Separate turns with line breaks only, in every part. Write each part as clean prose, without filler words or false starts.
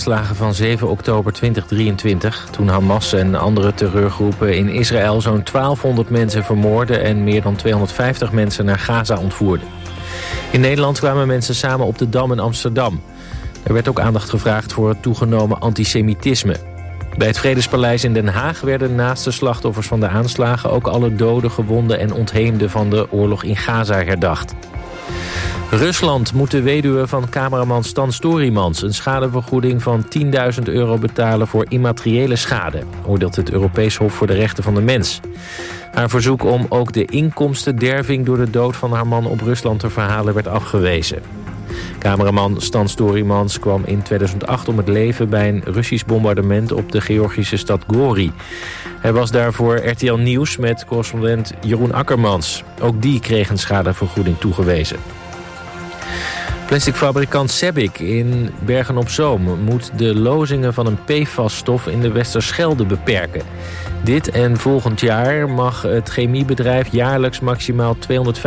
aanslagen van 7 oktober 2023... toen Hamas en andere terreurgroepen in Israël zo'n 1200 mensen vermoorden... en meer dan 250 mensen naar Gaza ontvoerden. In Nederland kwamen mensen samen op de Dam in Amsterdam. Er werd ook aandacht gevraagd voor het toegenomen antisemitisme. Bij het Vredespaleis in Den Haag werden naast de slachtoffers van de aanslagen... ook alle doden, gewonden en ontheemden van de oorlog in Gaza herdacht. Rusland moet de weduwe van cameraman Stan Storymans... een schadevergoeding van €10.000 betalen voor immateriële schade... oordeelt het Europees Hof voor de Rechten van de Mens. Haar verzoek om ook de inkomstenderving door de dood van haar man op Rusland te verhalen werd afgewezen. Cameraman Stan Storymans kwam in 2008 om het leven bij een Russisch bombardement op de Georgische stad Gori. Hij was daarvoor RTL Nieuws met correspondent Jeroen Akkermans. Ook die kreeg een schadevergoeding toegewezen. Plasticfabrikant Sebik in Bergen-op-Zoom moet de lozingen van een PFAS-stof in de Westerschelde beperken. Dit en volgend jaar mag het chemiebedrijf jaarlijks maximaal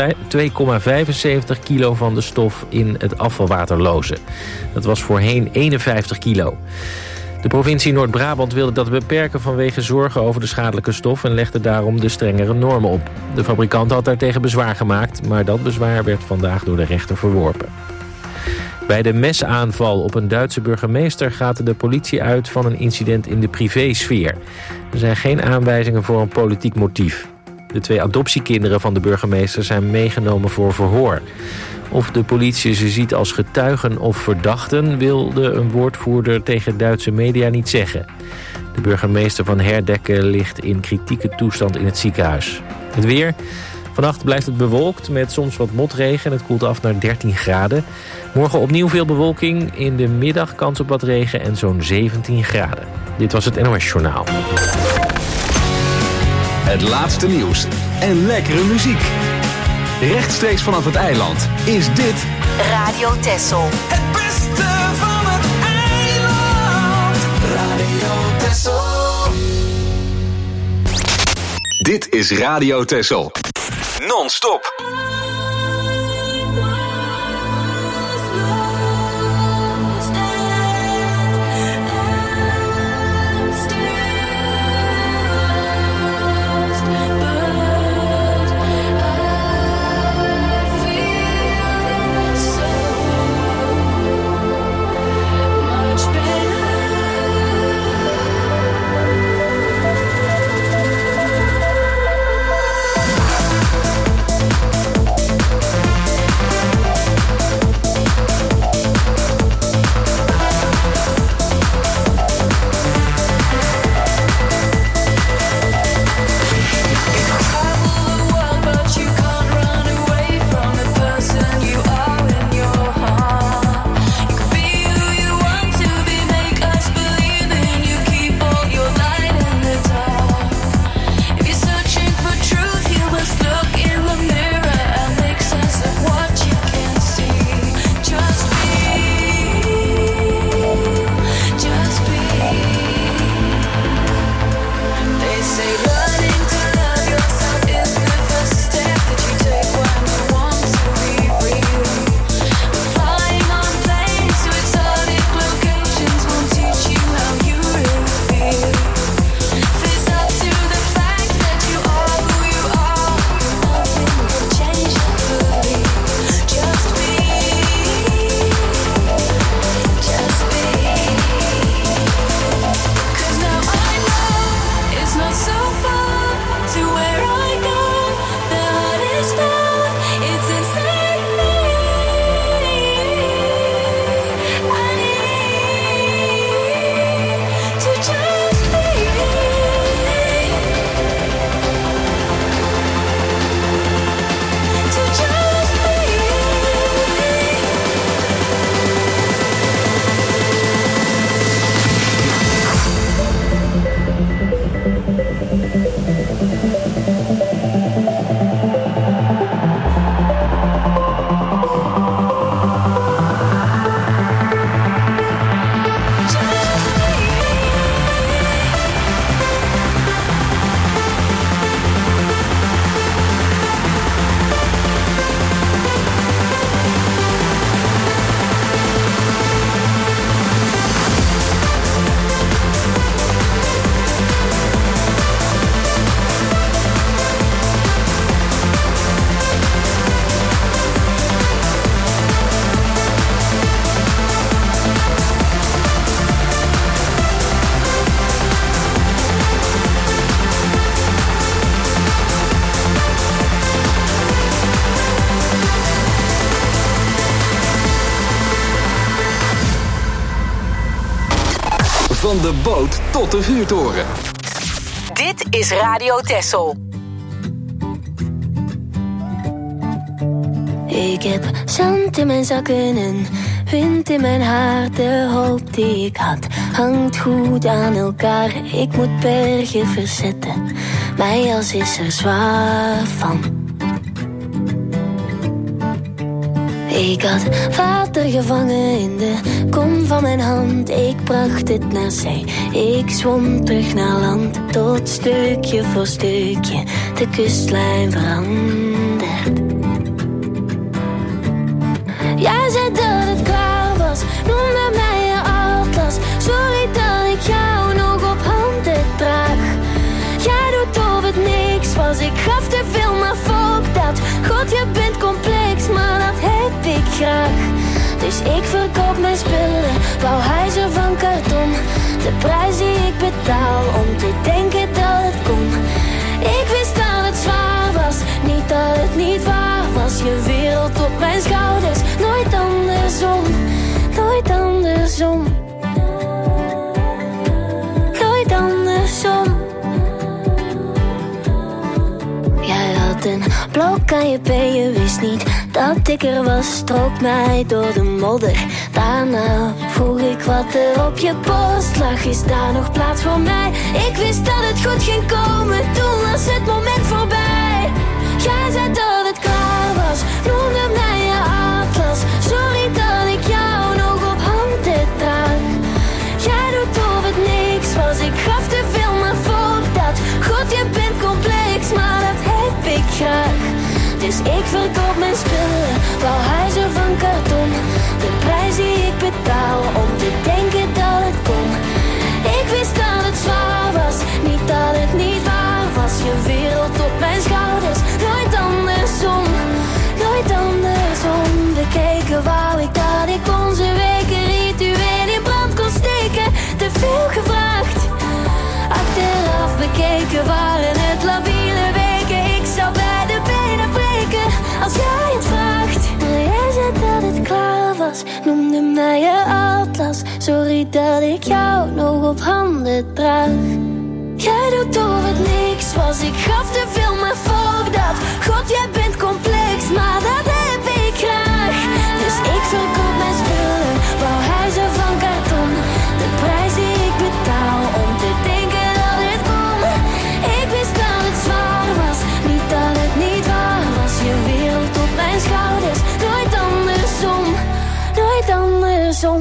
2,75 kilo van de stof in het afvalwater lozen. Dat was voorheen 51 kilo. De provincie Noord-Brabant wilde dat beperken vanwege zorgen over de schadelijke stof en legde daarom de strengere normen op. De fabrikant had daartegen bezwaar gemaakt, maar dat bezwaar werd vandaag door de rechter verworpen. Bij de mesaanval op een Duitse burgemeester gaat de politie uit van een incident in de privésfeer. Er zijn geen aanwijzingen voor een politiek motief. De 2 adoptiekinderen van de burgemeester zijn meegenomen voor verhoor. Of de politie ze ziet als getuigen of verdachten wilde een woordvoerder tegen Duitse media niet zeggen. De burgemeester van Herdekke ligt in kritieke toestand in het ziekenhuis. Het weer. Vannacht blijft het bewolkt met soms wat motregen en het koelt af naar 13 graden. Morgen opnieuw veel bewolking, in de middag kans op wat regen en zo'n 17 graden. Dit was het NOS Journaal.
Het laatste nieuws en lekkere muziek. Rechtstreeks vanaf het eiland is dit
Radio Texel.
Het beste van het eiland. Radio Texel.
Dit is Radio Texel. Non-stop. Van de boot tot de vuurtoren.
Dit is Radio Texel.
Ik heb zand in mijn zakken en wind in mijn haar. De hoop die ik had hangt goed aan elkaar. Ik moet bergen verzetten, mijn jas is er zwaar van. Ik had water gevangen in de kom van mijn hand. Ik bracht het naar zee, ik zwom terug naar land. Tot stukje voor stukje de kustlijn verandert. Jij zei dat het klaar was, noemde mij je atlas. Sorry dat ik jou nog op handen draag. Jij doet of het niks was, ik gaf te veel, maar fuck dat. God, je bent complex, maar dat heb ik graag. Dus ik verkoop mijn spullen, bouw huizen van karton. De prijs die ik betaal om te denken dat het kon. Ik wist dat het zwaar was, niet dat het niet waar was. Je wereld op mijn schouders, nooit andersom, nooit andersom. Nooit andersom. Jij had een blok aan je been, je wist niet dat ik er was. Strook mij door de modder, daarna vroeg ik wat er op je borst lag. Is daar nog plaats voor mij? Ik wist dat het goed ging komen, toen was het moment voorbij. Jij zei dat het klaar was, noemde mij je atlas. Sorry dat ik jou nog op handen draag. Jij doet of het niks was, ik gaf te veel, maar fuck dat. God, je bent complex, maar dat heb ik graag. Dus ik verkoop mijn spullen, bouw huizen van karton. De prijs die ik betaal om te denken dat het kon. Ik wist dat het zwaar was, niet dat het niet waar was. Je wereld op mijn schouders, nooit andersom, nooit andersom. Bekeken wou ik dat ik onze weken ritueel in brand kon steken. Te veel gevraagd, achteraf bekeken waren het labiele weken. Ik zou bij de benen breken als jij het vraagt. Maar jij zei dat het klaar was, noemde mij je atlas. Sorry dat ik jou nog op handen draag. Jij doet of het niks was, ik gaf te veel, maar fuck dat. God, jij bent complex, maar dat heb ik graag. Dus ik verkoop mijn spullen, bouw huizen van karton. De prijs die ik betaal om te denken dat het kon. Ik wist dat het zwaar was, niet dat het niet waar was. Je wereld op mijn schouders, nooit andersom, nooit andersom.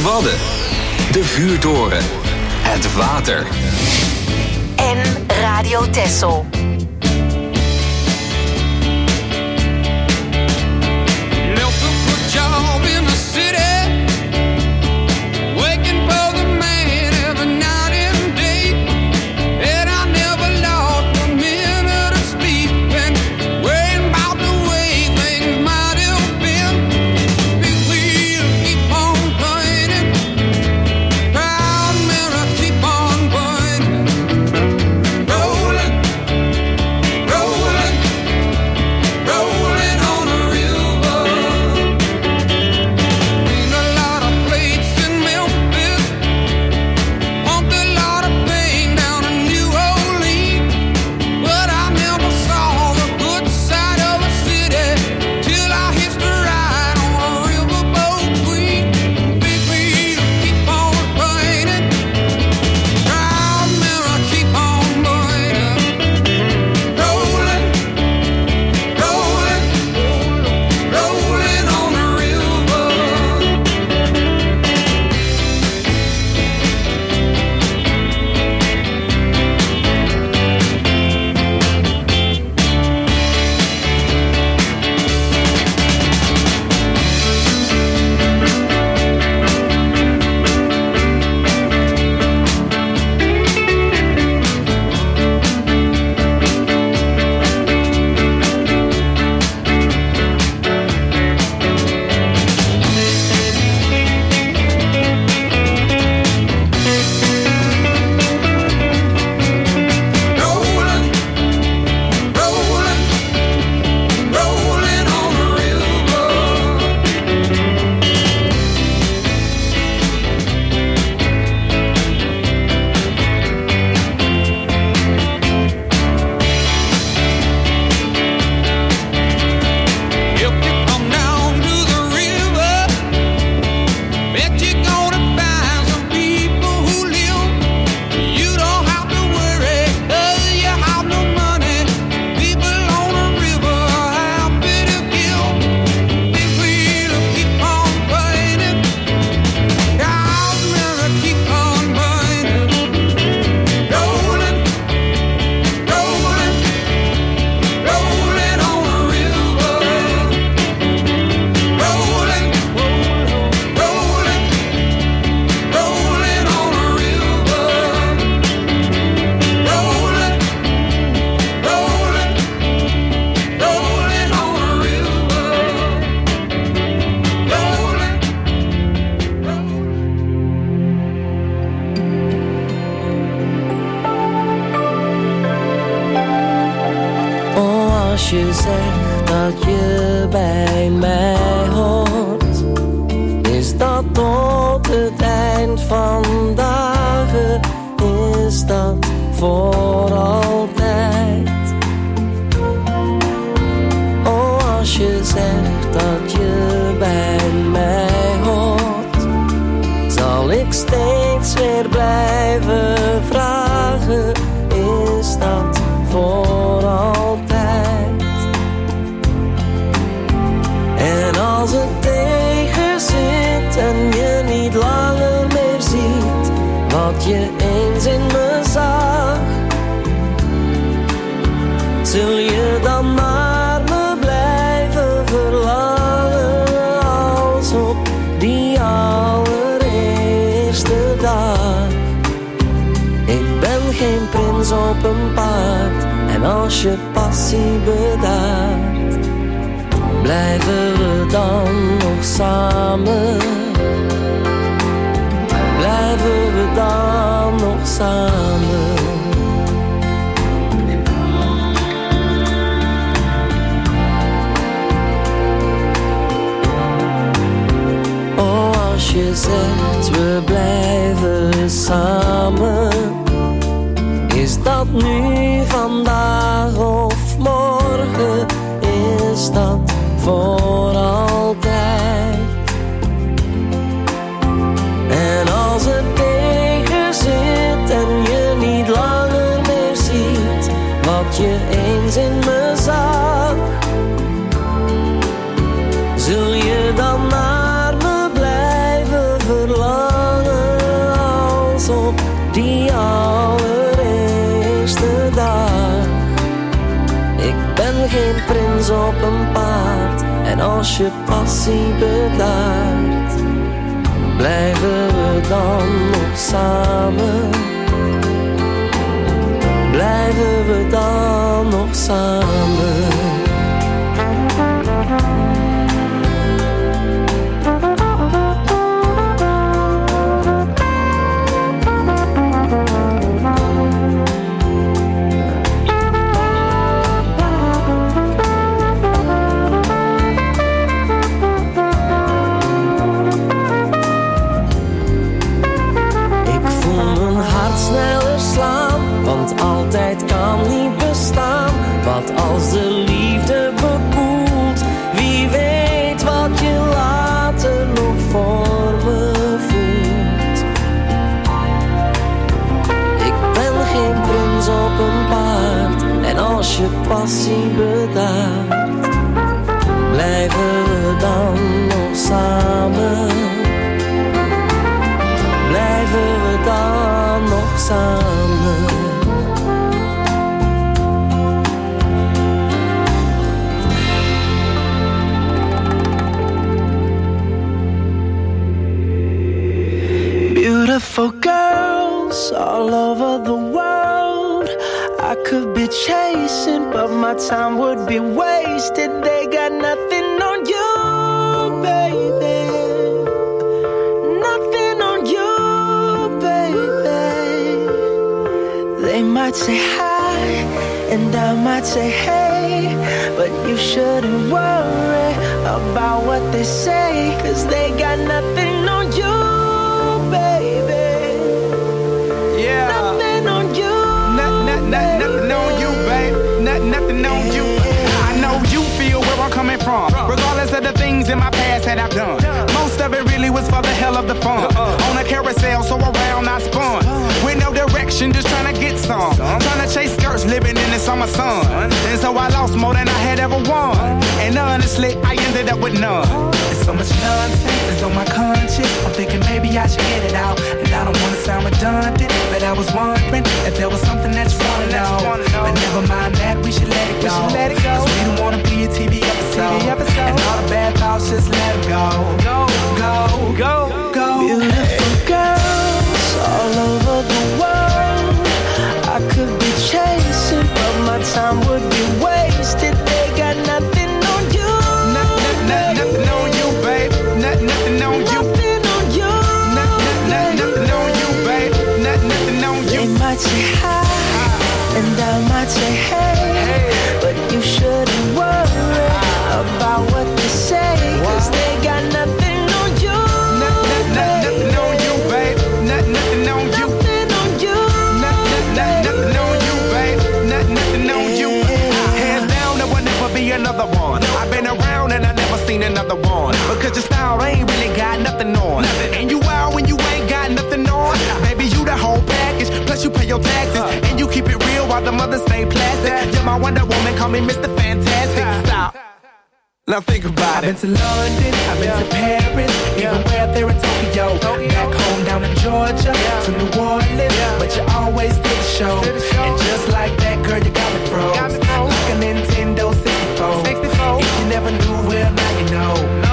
Wadden, de vuurtoren, het water.
En Radio Texel.
Als je zegt dat je bij mij hoort, is dat tot het eind van dagen, is dat voor altijd. Oh, als je zegt dat je bij mij hoort, zal ik steeds weer blijven vragen, is dat voor altijd. En als het tegen zit en je niet langer meer ziet wat je eens in me zag, zul je dan naar me blijven verlangen als op die allereerste dag. Ik ben geen prins op een paard, en als je passie bedaart, blijven we dan nog samen? Blijven we dan nog samen? Oh, als je zegt we blijven samen, is dat nu, vandaag of morgen? Is dat voor altijd? En als het tegen zit en je niet langer meer ziet wat je eens in me zag, zul je dan naar me blijven verlangen? Ik ben geen prins op een paard. En als je passie bedaart, blijven we dan nog samen? Blijven we dan nog samen? Sneller slaan, want altijd kan niet bestaan. Wat als de liefde bekoelt, wie weet wat je later nog voor me voelt. Ik ben geen prins op een paard, en als je passie bedaart, blijven we dan nog samen? Blijven we dan nog samen?
Beautiful girls all over the world, I could be chasing, but my time would be wasted. They got nothing on you, baby. Nothing on you, baby. They might say hi, and I might say hey, but you shouldn't worry about what they say, 'cause they got nothing on you, baby.
Yeah.
Nothing on you.
Nothing on you, babe. Nothing on you. I know you feel where I'm coming from, regardless of the things in my past that I've done. Most of it really was for the hell of the fun. On a carousel, so around I spun. With no direction, just trying to get some. Trying to chase skirts, living in the summer sun. And so I lost more than I had ever won. And honestly, I ended up with none.
There's so much nonsense that's on my conscience. I'm thinking maybe I should get it out. And I don't wanna sound redundant, but I was wondering if there was something that you wanna know. But never mind that, we should let it go. 'Cause we don't wanna be a TV episode. And all the bad thoughts, just let them go. Go, go, go, go. Beautiful girls all over the world, I could be chasing, but my time would be wasted. They got nothing on you.
Nothing on you, babe. Nothing on you.
Nothing on you.
Nothing on you, babe. Nothing on you.
They might say hi, and I might say hey, but you shouldn't worry about what they say, 'cause they got nothing on you.
Nothing on you, babe. Nothing on you.
Nothing on you.
Nothing on you, babe. Nothing on you. Hands down, there will never be another one. I've been around and I never seen another one. Because your style ain't really got nothing on. And you out when you ain't got nothing on. Baby, you the whole package. Plus you pay your taxes. And you keep it real while the mothers stay plastic. You're my Wonder Woman, call me Mr. Fantastic. Stop. Now think about it.
I've been to London, I've been to Paris, even way up there in Tokyo. Back home down in Georgia, to New Orleans, but you always did the show. And just like that, girl, you got me froze. Like a Nintendo 64. If you never knew, well, now you know.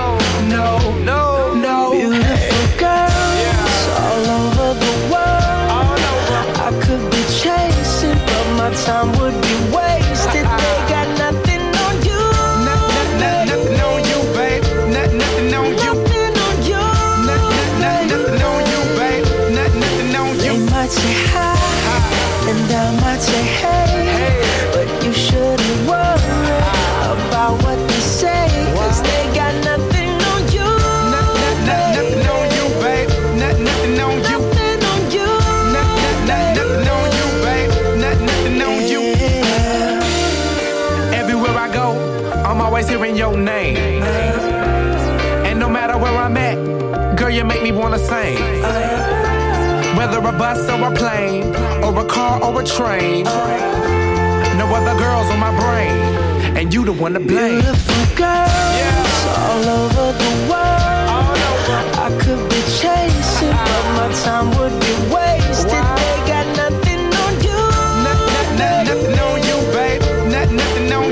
No. Beautiful girls all over the world, I could be chasing, but my time would be wasted. They got nothing on you.
Nothing on you, babe. Nothing on you.
Nothing on you.
Nothing on you, babe. Nothing on you.
They might say hi, and I might say hey, but you shouldn't worry about what they say, 'cause they got nothing on you.
Nothing on you, babe. Nothing on you.
Nothing on you.
Nothing on you, babe. Nothing on you. Everywhere I go, I'm always hearing your name. And no matter where I'm at, girl, you make me wanna sing. Whether a bus or a plane, or a car or a train, no other girls on my brain, and you the one to blame.
Beautiful girls all over the world, I could be chasing, but my time would be wasted. They got nothing on you.
Nothing on you, babe. Nothing on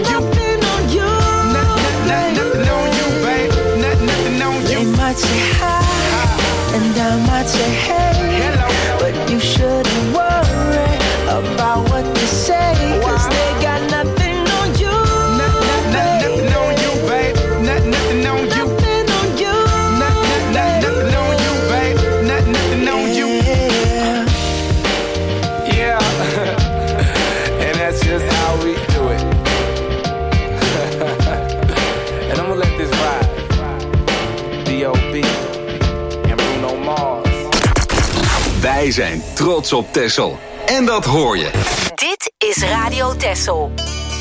Wij zijn trots op Texel. En dat hoor je.
Dit is Radio Texel.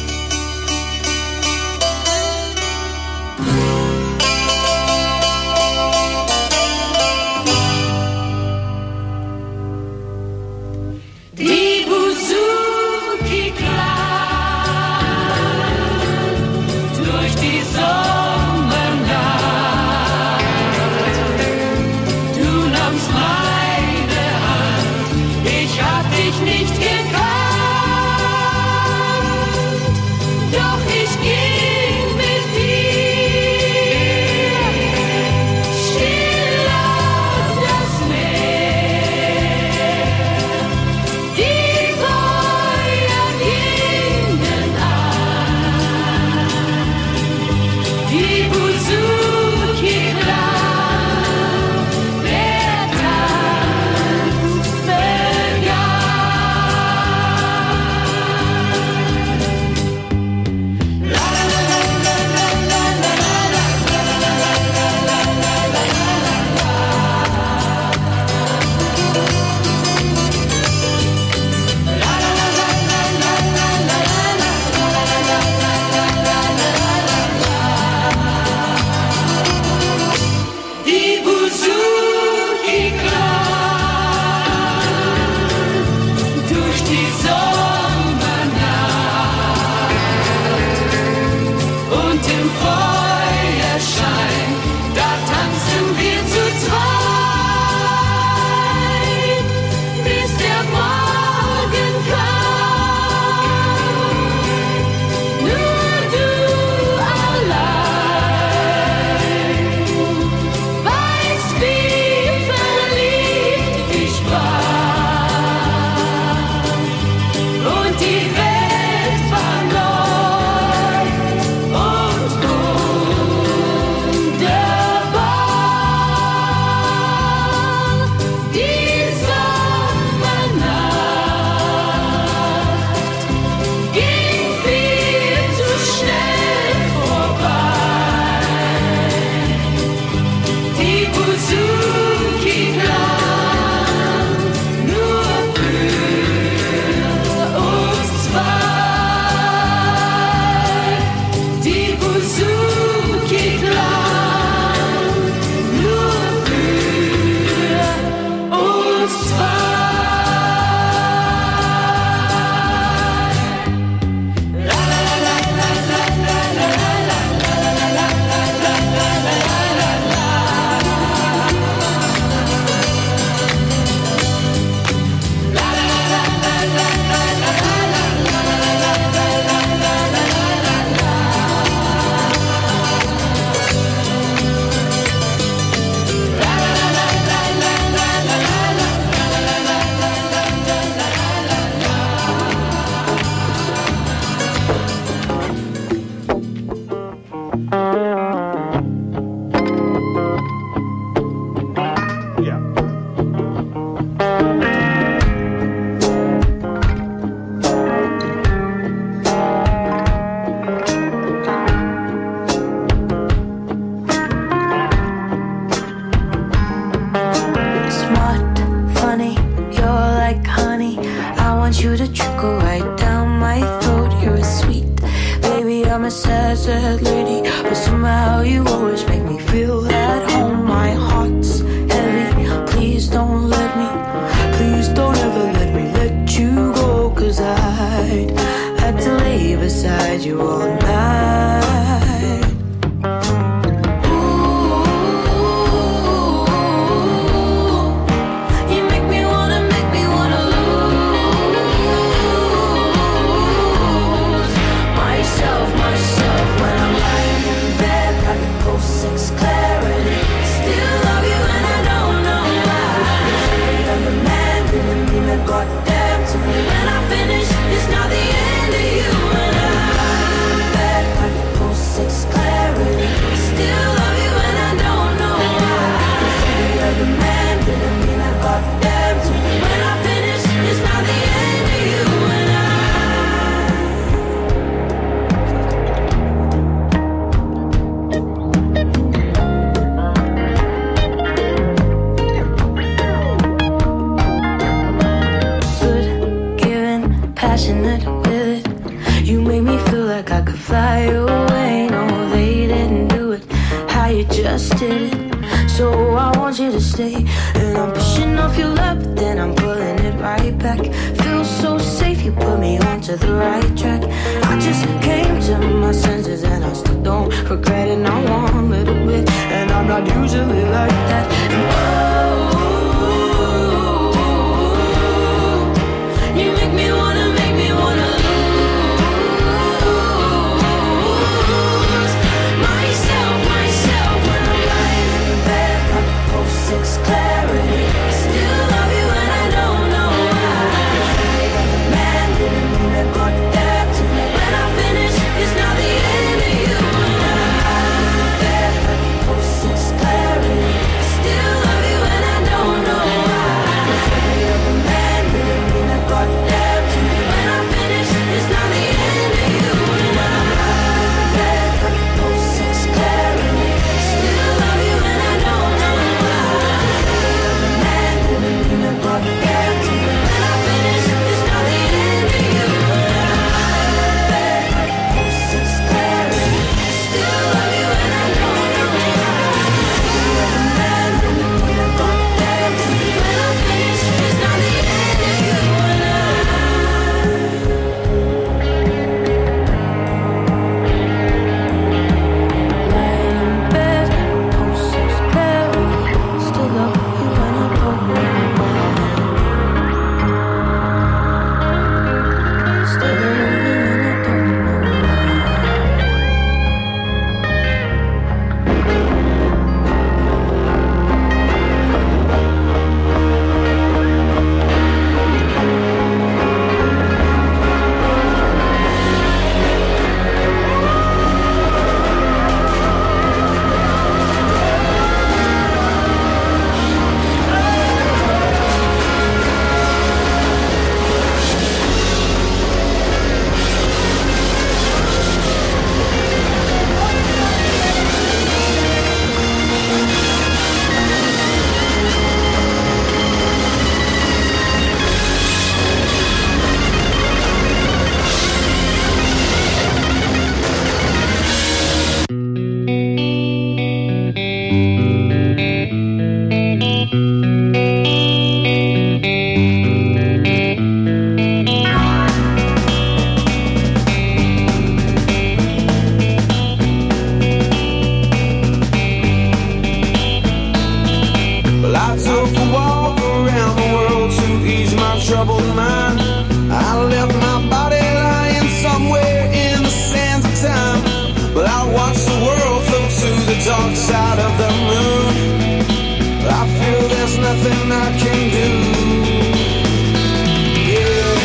Die Buzuki klang durch die Sommernacht. Du nahmst meine Hand, ich hab dich nicht gekannt, doch ich ging mit dir still auf das Meer. Die Feuer gingen an, die Buzuki klang, der Tanz begann. La la la la la la la Die Buzuki klang durch die Sommernacht und im Feuerschein, da tanzen wir zu zweit, bis der Morgen kam. Nur du allein weißt, wie verliebt ich war. Und die Welt war neu und wunderbar. Die Sommernacht ging viel zu schnell vorbei. Die Buzuki klang nur für uns zwei. Die Buzuki klang nur für uns zwei. La la la la la la la la la la
Smart, funny, you're like honey. I want you to trickle right down my throat. You're sweet, baby. I'm a sad, sad lady, but somehow you always make me feel at home. My heart's heavy. Please don't ever let me let you go. 'Cause I'd had to lay beside you all night. You make me wanna lose myself when I'm lying in bed. I can post-sex clarity, still love you and I don't know why. 'Cause every other man didn't mean a goddamn to me. When I finish, it's not the end of you and I'm bed. You made me feel like I could fly away. No, they didn't do it how you just did it. So I want you to stay. And I'm pushing off your love, but then I'm pulling it right back. Feel so safe, you put me onto the right track. I just came to my senses and I still don't regret it, not one little bit. And I'm not usually like that. And oh, you make me wanna lose myself when I'm lying in bed, like post-6 clarity. I still love you and I don't know why. The man didn't mean to go there to me. When I finish, it's not the end of you. When I'm lying in bed, like post-6 clarity. I still love you and I don't know why. The man didn't mean to go there to me. When I finish, it's not the end of you. When I'm lying in bed, like post-6 clarity. I still love you and I don't know why. The man didn't mean to go there to me. When I finish, it's not the end of you. When I'm lying in bed, like post-6 clarity. I still love you and I don't know why. The man didn't mean to go there to me. When I finish, it's not the end of you. Lying in bed, post-6 clarity. Still love you and I don't know why. Still love you and I don't know
Well, I took a walk around the world to ease my troubled mind. I left my body lying somewhere in the sands of time. Well, I watched the world float to the dark side of the moon. I feel there's nothing I can do. Yeah.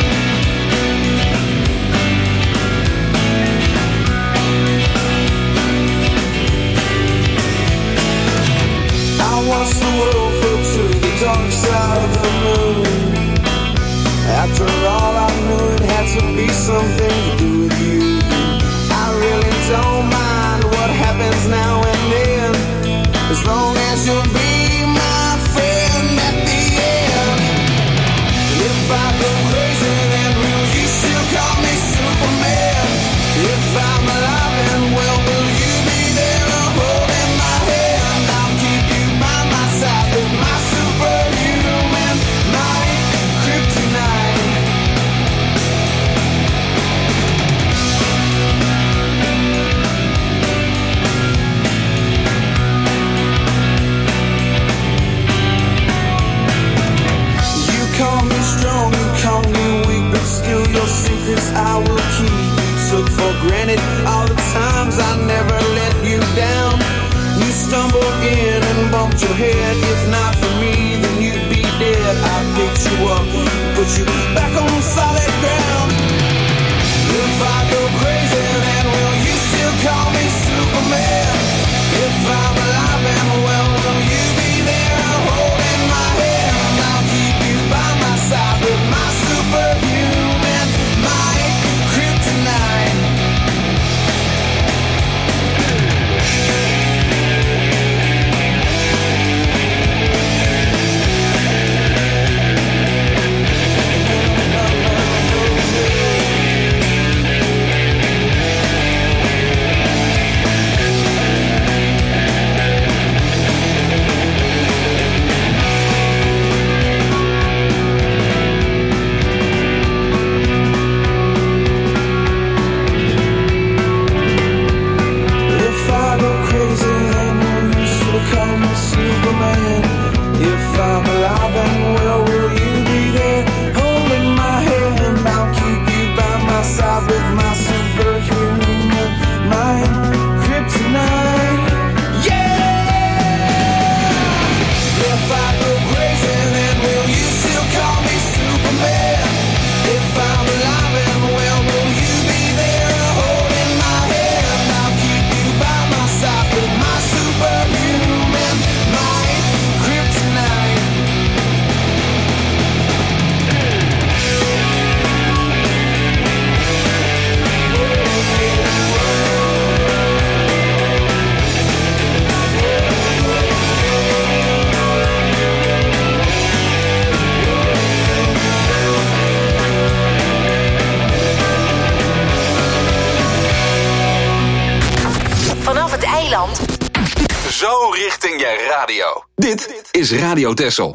I watched the world float to the dark side of the moon. After all, I knew it had to be something to do with you. I really don't mind what happens now and then, as long as you'll be my friend at the end. If I go crazy, then will you still call me Superman? If I'm alive and well, will you be there holding my hand? I'll keep you by my side with my superhuman might, kryptonite. You call me strong, you call me weak, but still your secrets I will keep. You took for granted all the times I never let you down. You stumbled in and bumped your head. If not for me, then you'd be dead. I picked you up, put you back on solid ground. If I go crazy, then will you still call me Superman? If I'm alive and well, will you be there holding my hand? I'll keep you by my side with my superhuman might, kryptonite.
eiland.
Zo richting je radio. Dit is Radio Texel.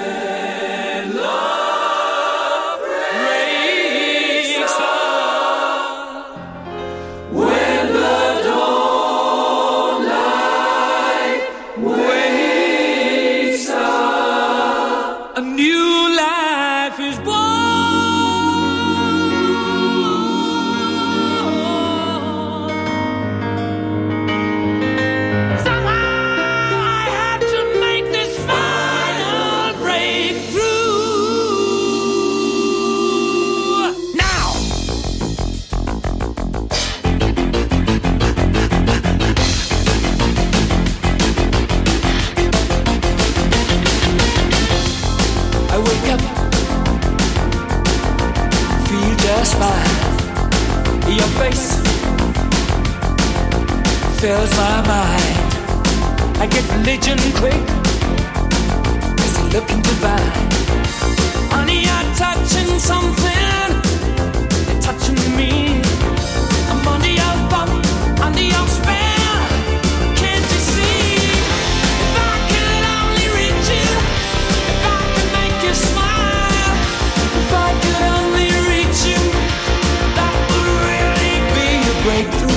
Fills my mind. I get religion quick. Is he looking divine? Honey, you're touching something. You're touching me. I'm under your thumb, under your spell. Can't you see? If I could only reach you, if I could make you smile, if I could only reach you, that would really be a breakthrough.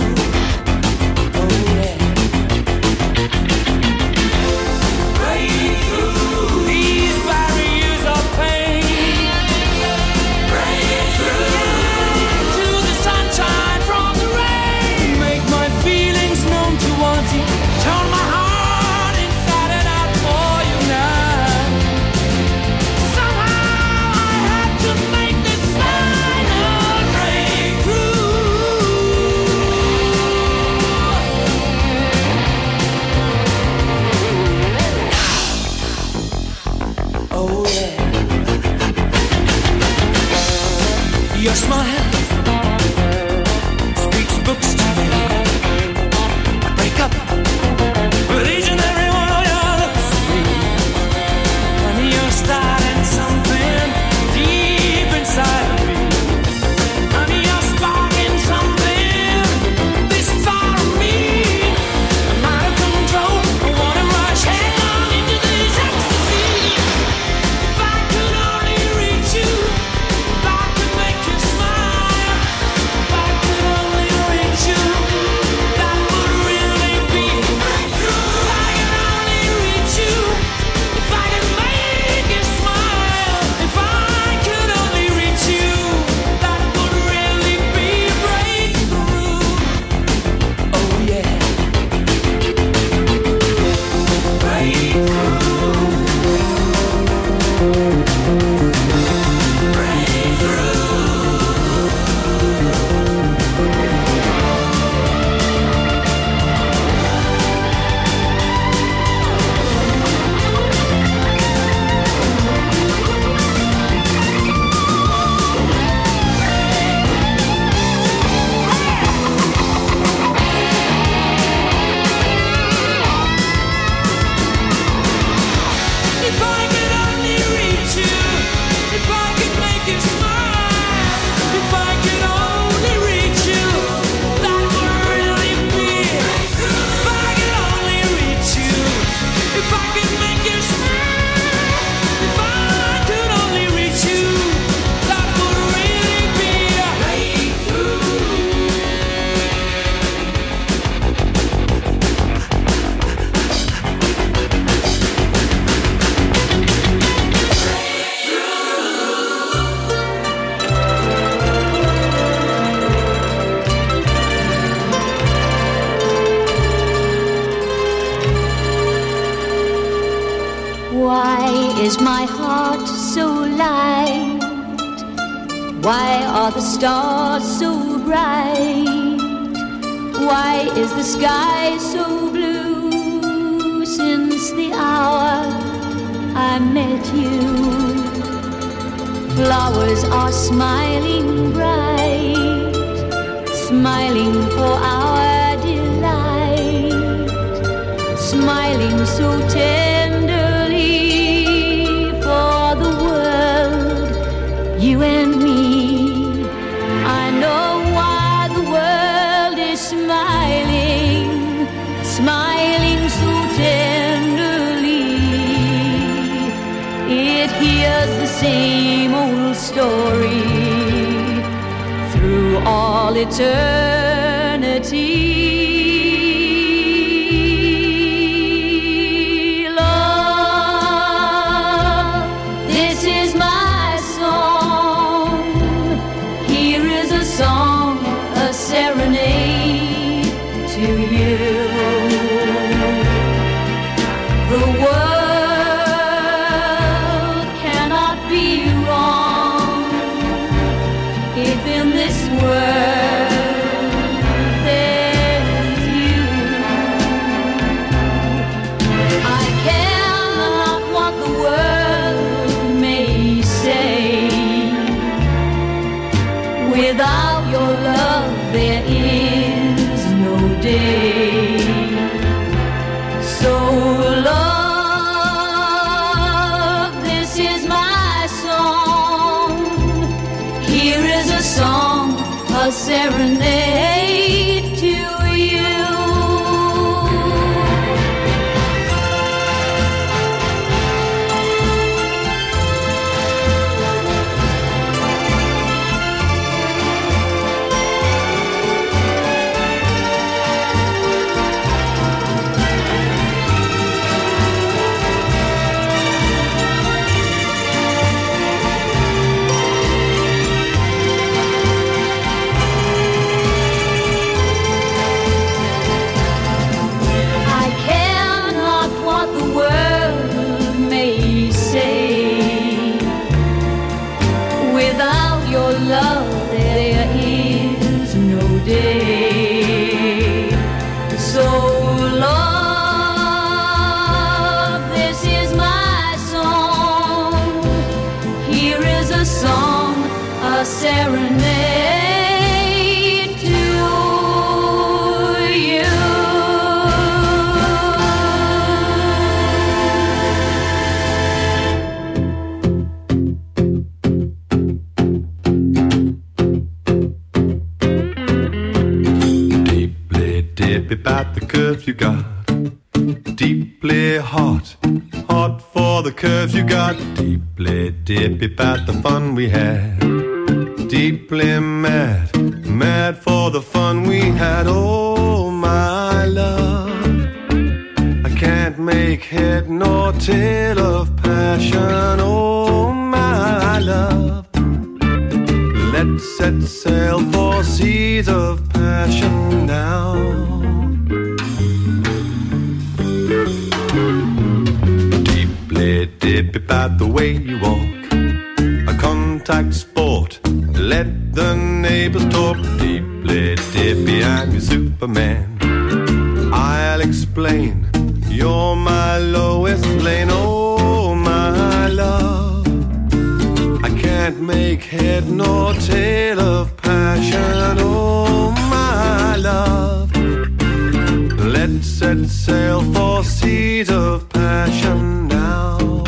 Your smile speaks books to me. I break up with each and every one of your looks. Honey, you're starting something deep inside of me. Honey, you're sparking something this far of me. I'm out of control. I wanna rush headlong into this ecstasy. If I could only reach you, if I could make you smile, if I could only reach you, that would really be a breakthrough. If I could only reach you, if I could make you smile, if I could only reach you, that would really be a breakthrough. Oh yeah. If I could only reach you, if I could make you smile, if I could only reach you, that would really be. If I could only reach you, if I could make you smile, if I could only reach you, that would really be a breakthrough.
Why is my heart so light? Why are the stars so bright? Why is the sky so blue? Since the hour I met you, flowers are smiling bright, smiling for our delight, smiling so tenderly for the world, you and me. I know why the world is smiling, same old story through all eternity. Love, this is my song. Here is a song, a serenade to you. The world cannot be wrong if in this world there's you. I care not what the world may say. Without your love there is no day. So love, this is my song. Here is a song, a serenade to you. I care not what the world may say. Without your love there is no day. So love, this is my song. Here is a song, a serenade to you.
Deeply dip about the curves you got. Deeply hot, hot for the curves you got. Deeply dip about the fun we had. Deeply mad, mad for the fun we had. Oh my love, I can't make head nor tail of passion. Oh my love, let's set sail for seas of passion now. Deeply dip about the way you walk, a contact sport. Let the neighbors talk. Deeply dippy, I'm your Superman. I'll explain, you're my Lois Lane. Oh my love, I can't make head nor tail of passion. Oh my love, let's set sail for seas of passion now.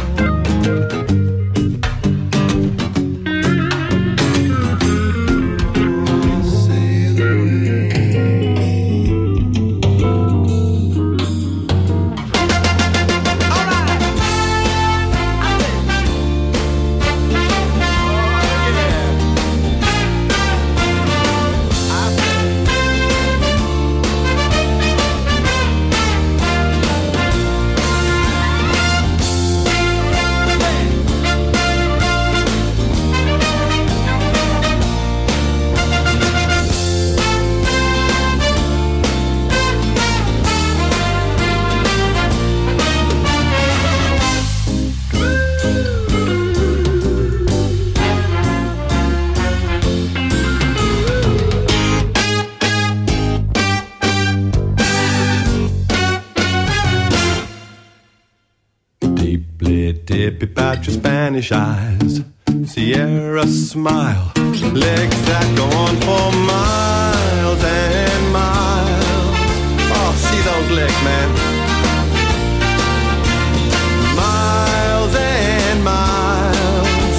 Dip about your Spanish eyes, Sierra smile, legs that go on for miles and miles. Oh, see those legs, man. Miles and miles.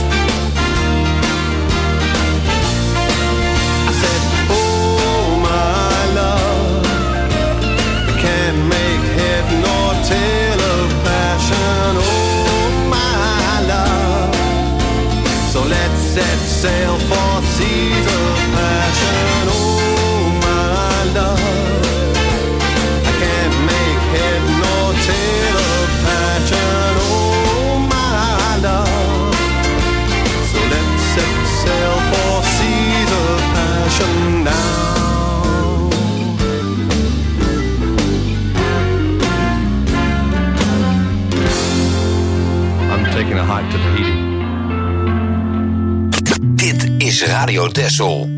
I said, oh my love, I can't make head nor tail of passion. Oh my love,
Radio Texel.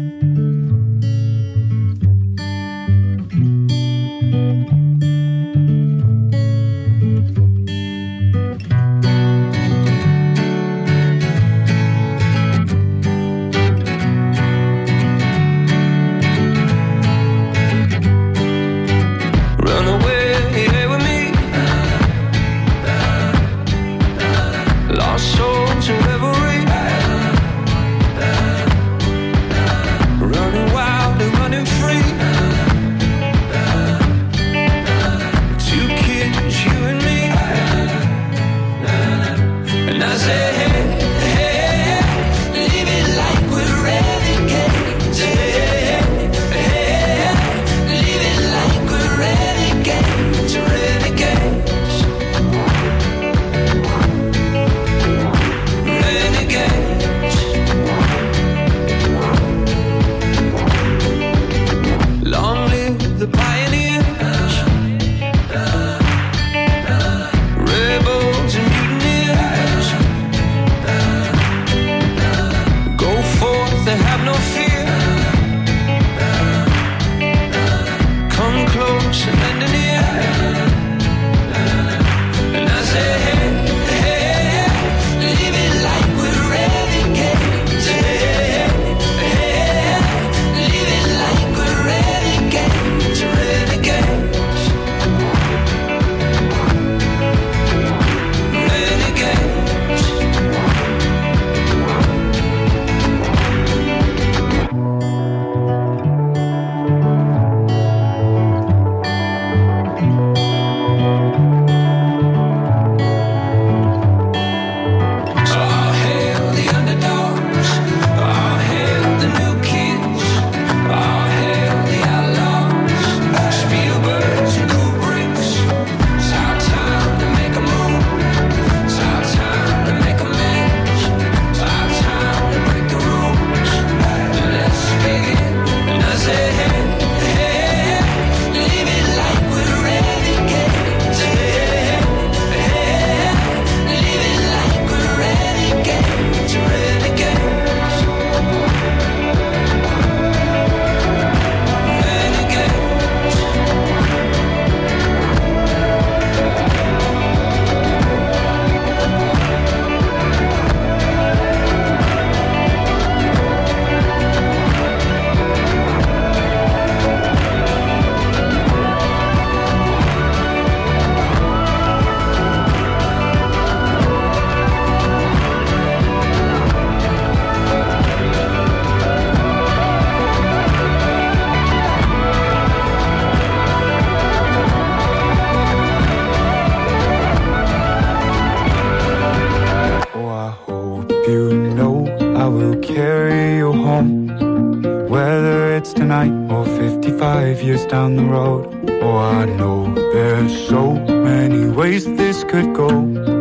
Down the road. Oh, I know there's so many ways this could go.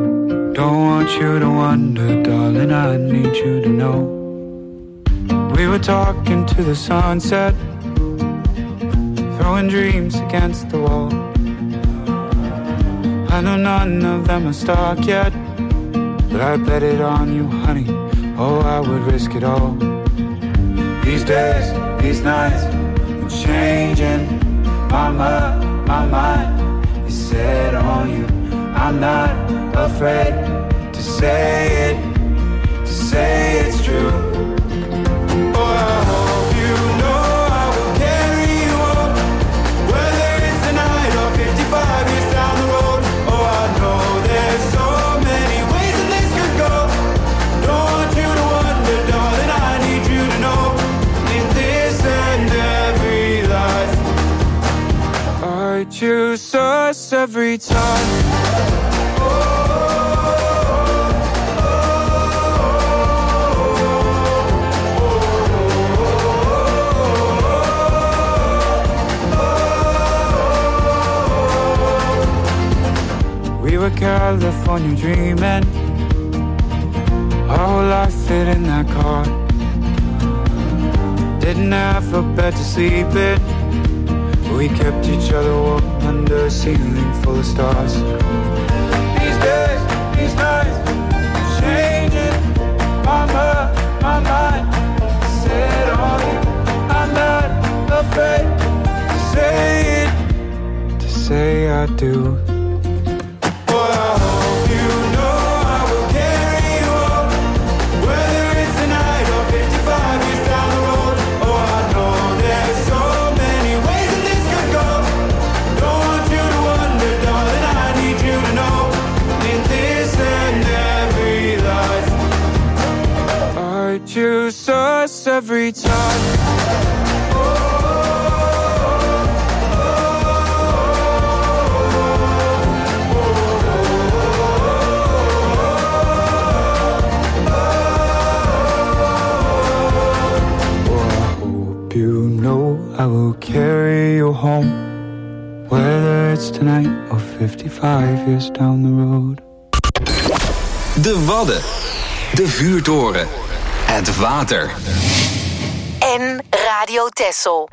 Don't want you to wonder, darling, I need you to know. We were talking to the sunset, throwing dreams against the wall. I know none of them are stuck yet, but I bet it on you, honey. Oh, I would risk it all. These days, these nights, I'm changing. My mind is set on you. I'm not afraid to say it's true. Oh, I hope you know I will carry you on, whether it's tonight or 55 years down the road. Oh, I know there's so many ways that this could go. Don't want you to wonder, darling, I need you to know. In this and every life, I choose us every time. We were California dreaming, our whole life fit in that car. Didn't have a bed to sleep in, we kept each other warm under a ceiling full of stars. These days, these nights, changing. My mind I do. Boy, I hope you know I will carry you home, whether it's tonight or 55 years down the road. Oh, I know there's so many ways that this could go. Don't want you to wonder, darling, I need you to know, in this and every life, I choose us every time. I will carry you home, whether it's tonight or 55 years down the road.
De Wadden, de vuurtoren, het water.
En Radio Texel.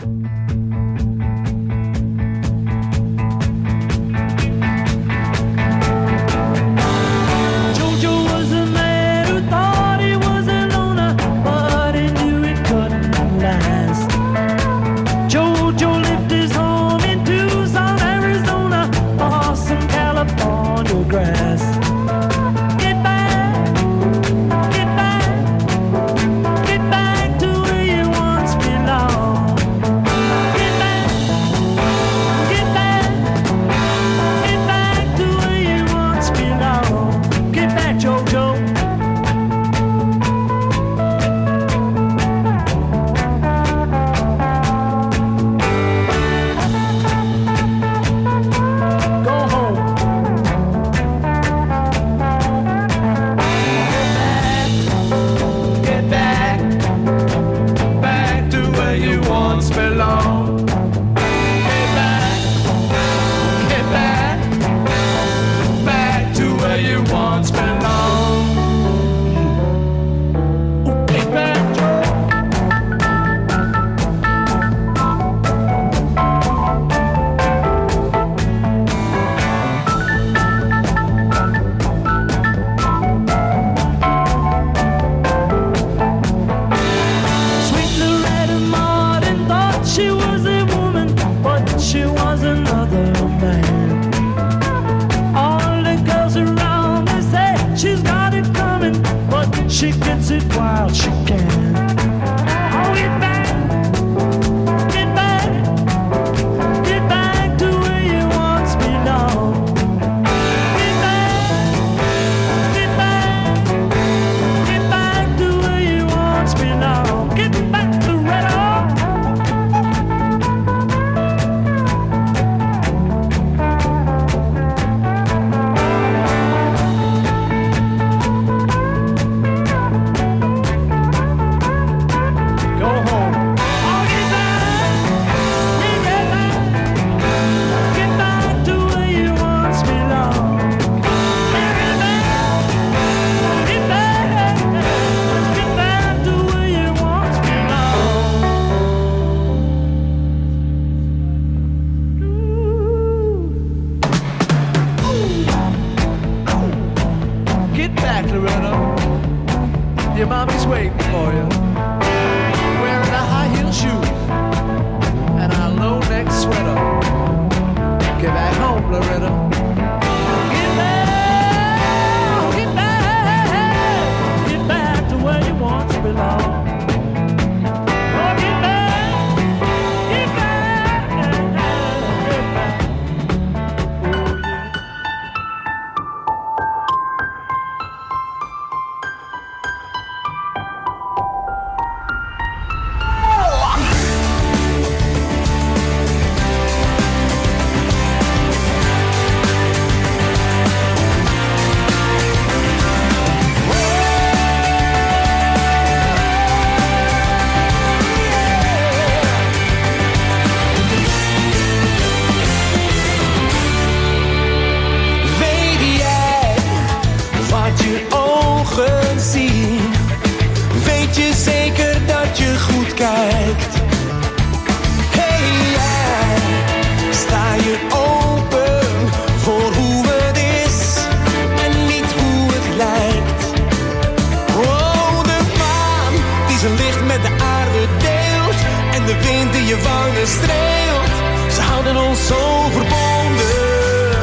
je wangen streelt. Ze houden ons zo verbonden.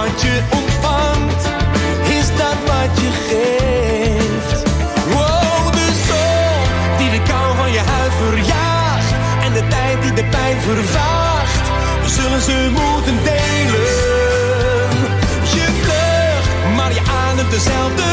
wat je ontvangt, is dat wat je geeft. Wow, de zon die de kou van je huid verjaagt en de tijd die de pijn vervaagt, we zullen ze moeten delen. Je vlucht, maar je ademt dezelfde